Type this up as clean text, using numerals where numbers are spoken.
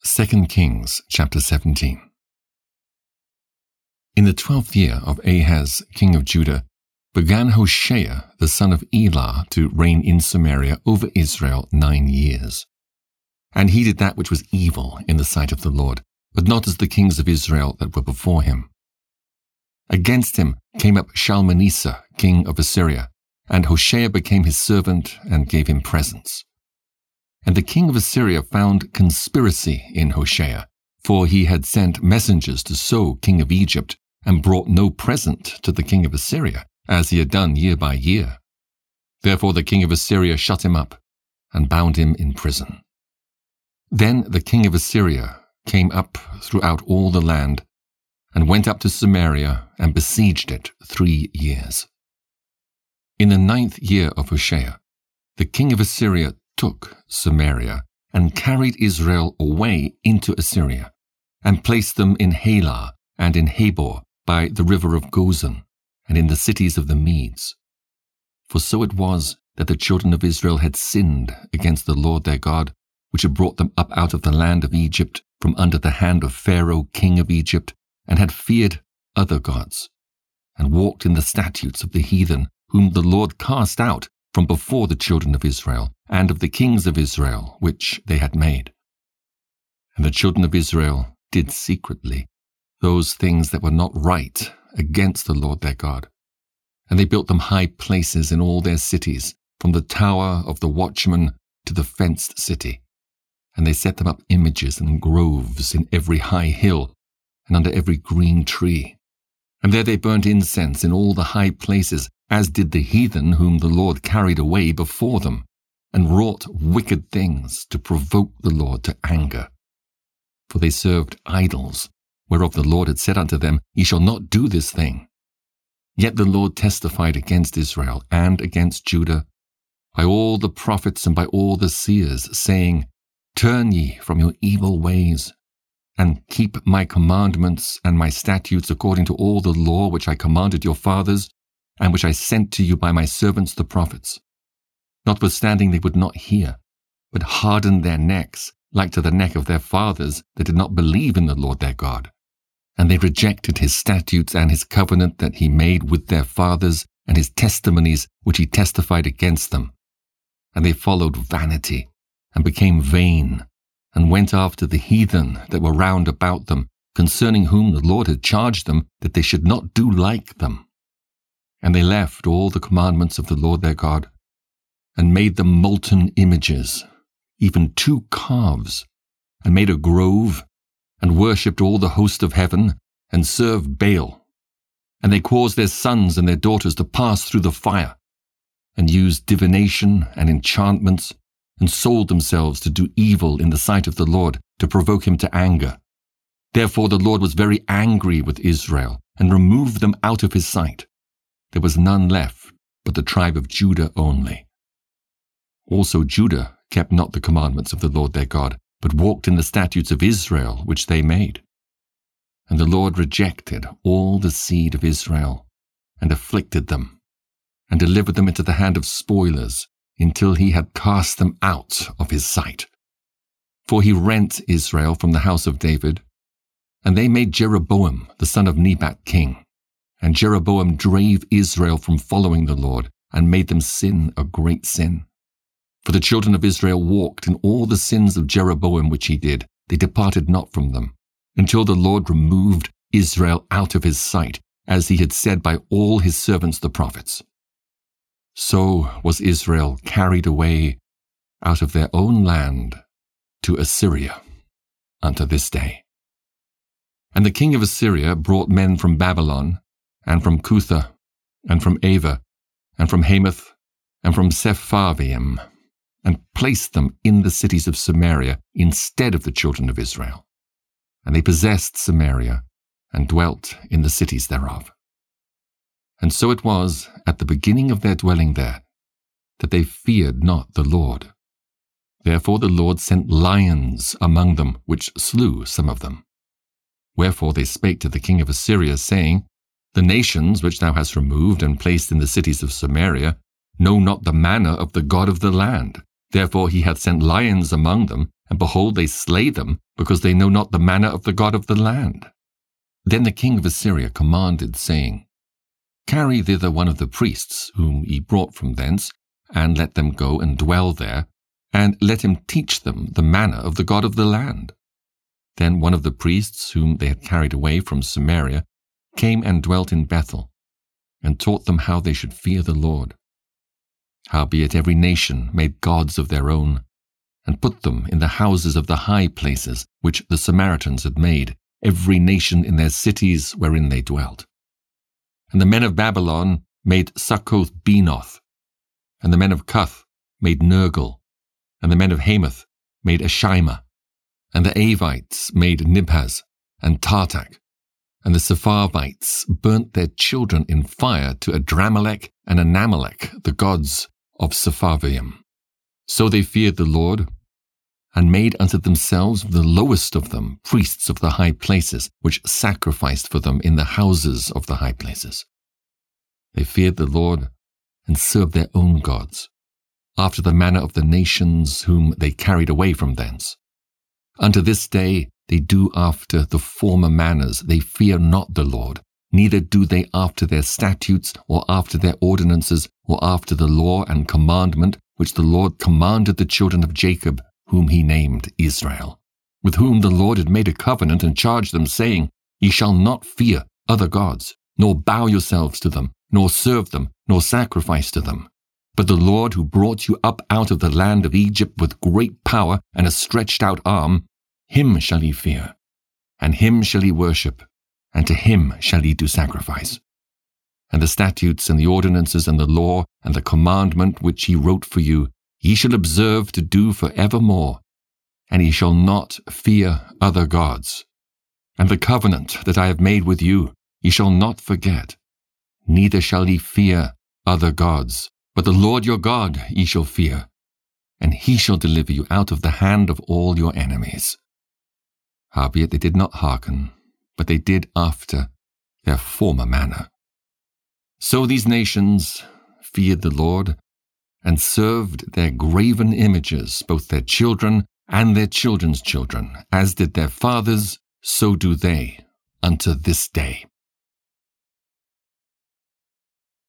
2 Kings chapter 17. In the 12th year of Ahaz, king of Judah, began Hoshea, the son of Elah, to reign in Samaria over Israel 9 years. And he did that which was evil in the sight of the Lord, but not as the kings of Israel that were before him. Against him came up Shalmaneser, king of Assyria, and Hoshea became his servant and gave him presents. And the king of Assyria found conspiracy in Hoshea, for he had sent messengers to So, king of Egypt, and brought no present to the king of Assyria, as he had done year by year. Therefore the king of Assyria shut him up, and bound him in prison. Then the king of Assyria came up throughout all the land, and went up to Samaria, and besieged it 3 years. In the 9th year of Hoshea, the king of Assyria took Samaria, and carried Israel away into Assyria, and placed them in Halah and in Habor by the river of Gozan, and in the cities of the Medes. For so it was that the children of Israel had sinned against the Lord their God, which had brought them up out of the land of Egypt, from under the hand of Pharaoh king of Egypt, and had feared other gods, and walked in the statutes of the heathen, whom the Lord cast out from before the children of Israel, and of the kings of Israel, which they had made. And the children of Israel did secretly those things that were not right against the Lord their God. And they built them high places in all their cities, from the tower of the watchman to the fenced city. And they set them up images and groves in every high hill, and under every green tree. And there they burnt incense in all the high places, as did the heathen whom the Lord carried away before them, and wrought wicked things to provoke the Lord to anger. For they served idols, whereof the Lord had said unto them, Ye shall not do this thing. Yet the Lord testified against Israel and against Judah by all the prophets and by all the seers, saying, Turn ye from your evil ways, and keep my commandments and my statutes according to all the law which I commanded your fathers, and which I sent to you by my servants the prophets. Notwithstanding they would not hear, but hardened their necks, like to the neck of their fathers that did not believe in the Lord their God. And they rejected his statutes and his covenant that he made with their fathers, and his testimonies which he testified against them. And they followed vanity, and became vain, and went after the heathen that were round about them, concerning whom the Lord had charged them that they should not do like them. And they left all the commandments of the Lord their God, and made them molten images, even 2 calves, and made a grove, and worshipped all the host of heaven, and served Baal. And they caused their sons and their daughters to pass through the fire, and used divination and enchantments, and sold themselves to do evil in the sight of the Lord, to provoke him to anger. Therefore the Lord was very angry with Israel, and removed them out of his sight. There was none left but the tribe of Judah only. Also Judah kept not the commandments of the Lord their God, but walked in the statutes of Israel which they made. And the Lord rejected all the seed of Israel, and afflicted them, and delivered them into the hand of spoilers, until he had cast them out of his sight. For he rent Israel from the house of David, and they made Jeroboam the son of Nebat king. And Jeroboam drave Israel from following the Lord, and made them sin a great sin. For the children of Israel walked in all the sins of Jeroboam which he did. They departed not from them, until the Lord removed Israel out of his sight, as he had said by all his servants the prophets. So was Israel carried away out of their own land to Assyria unto this day. And the king of Assyria brought men from Babylon, and from Cutha, and from Ava, and from Hamath, and from Sepharvaim, and placed them in the cities of Samaria instead of the children of Israel. And they possessed Samaria, and dwelt in the cities thereof. And so it was, at the beginning of their dwelling there, that they feared not the Lord. Therefore the Lord sent lions among them, which slew some of them. Wherefore they spake to the king of Assyria, saying, The nations which thou hast removed and placed in the cities of Samaria know not the manner of the God of the land. Therefore he hath sent lions among them, and behold, they slay them, because they know not the manner of the God of the land. Then the king of Assyria commanded, saying, Carry thither one of the priests, whom ye brought from thence, and let them go and dwell there, and let him teach them the manner of the God of the land. Then one of the priests, whom they had carried away from Samaria, came and dwelt in Bethel, and taught them how they should fear the Lord. Howbeit every nation made gods of their own, and put them in the houses of the high places which the Samaritans had made, every nation in their cities wherein they dwelt. And the men of Babylon made Succoth-Benoth, and the men of Cuth made Nergal, and the men of Hamath made Ashima, and the Avites made Nibhaz and Tartak, and the Sepharvites burnt their children in fire to Adramelech and Anamelech, the gods of Sepharvaim. So they feared the Lord, and made unto themselves the lowest of them priests of the high places, which sacrificed for them in the houses of the high places. They feared the Lord, and served their own gods, after the manner of the nations whom they carried away from thence. Unto this day they do after the former manners, they fear not the Lord, neither do they after their statutes, or after their ordinances, or after the law and commandment which the Lord commanded the children of Jacob, whom he named Israel, with whom the Lord had made a covenant and charged them, saying, Ye shall not fear other gods, nor bow yourselves to them, nor serve them, nor sacrifice to them. But the Lord who brought you up out of the land of Egypt with great power and a stretched out arm, him shall ye fear, and him shall ye worship, and to him shall ye do sacrifice. And the statutes and the ordinances and the law and the commandment which he wrote for you, ye shall observe to do for evermore, and ye shall not fear other gods. And the covenant that I have made with you, ye shall not forget, neither shall ye fear other gods, but the Lord your God ye shall fear, and he shall deliver you out of the hand of all your enemies. Howbeit they did not hearken, but they did after their former manner. So these nations feared the Lord, and served their graven images, both their children and their children's children, as did their fathers, so do they unto this day.